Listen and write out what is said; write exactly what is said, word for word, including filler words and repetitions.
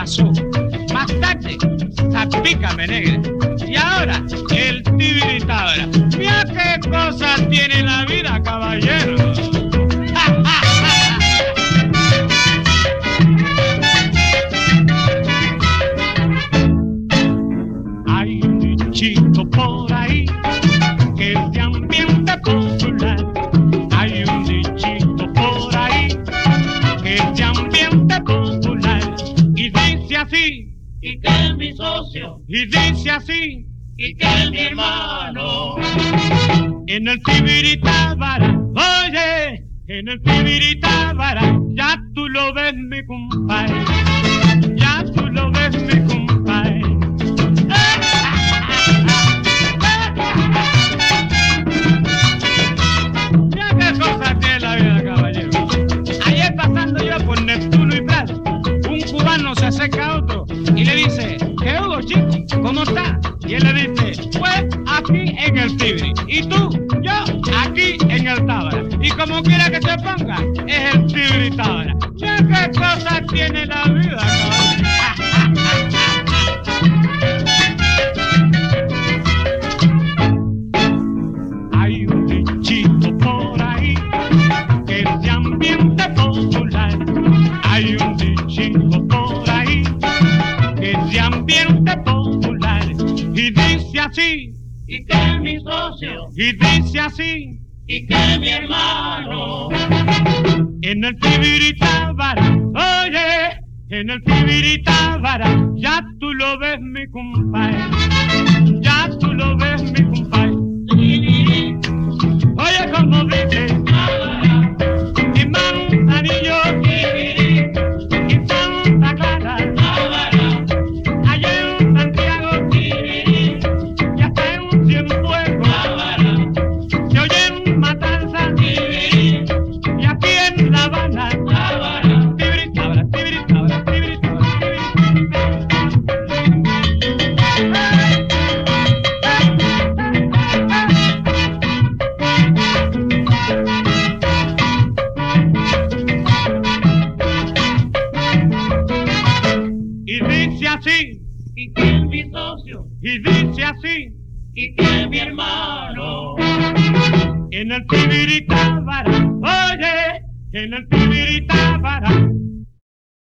pasó. Más tarde, salpícame, negra. Y ahora, el tibiritabra. Mira qué cosas tiene la vida, caballero. Hay un dichito por ahí que es de ambiente popular. Hay un dichito por ahí que es de ambiente popular. Y dice así. Y que es mi socio, Y dice así. y que es mi hermano. En el tibiritábara, oye, en el tibiritábara, ya tú lo ves, mi compadre, ya tú lo ves, mi compadre. Ya qué cosa tiene la vida, caballero. Ayer pasando yo por Neptuno y Prado, un cubano se acerca a otro y le dice, ¿qué hubo, chico? ¿Cómo está? Y él le dice, pues aquí en el Tibiri. Y tú, yo, aquí en el Tábara. Y como quiera que se ponga, es el Tibiri Tábara. Ya qué cosas tiene la vida, cabrón. Hay un dichito por ahí que es de ambiente popular. Hay un dichito por ahí que es de ambiente popular. Y dice así, Y que es mi socio, y dice así. y que es mi hermano. En el tibiritábara, oye, en el tibiritábara, ya tú lo ves, mi compadre, ya tú lo ves, mi compadre. Oye, como dice, y Manzanillo, y Santa Clara, allá en Santiago, y hasta en Cienfuegos, se oyen matanzas, y aquí en La Habana, tibiritábara, tibiritábara, tibiritábara, y dice así, Y que es mi socio, y dice así. y que es mi hermano. En el tibiritábara, oye, en el tibiritábara.